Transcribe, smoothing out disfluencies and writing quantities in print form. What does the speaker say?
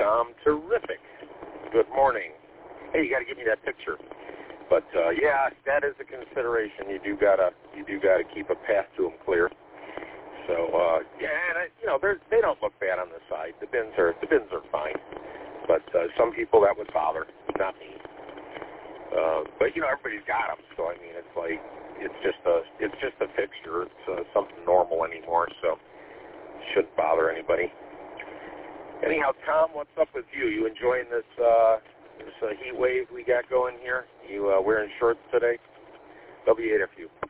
Tom. Terrific. Good morning. Hey, you got to give me that picture. But yeah, that is a consideration. You do gotta keep a path to them clear. So yeah, and they don't look bad on the side. The bins are fine. But some people that would bother, not me. But everybody's got them. So I mean, it's like it's just a fixture. It's something normal anymore. So shouldn't bother anybody. Anyhow, Tom, what's up with you? You enjoying this heat wave we got going here? You wearing shorts today? W8FU.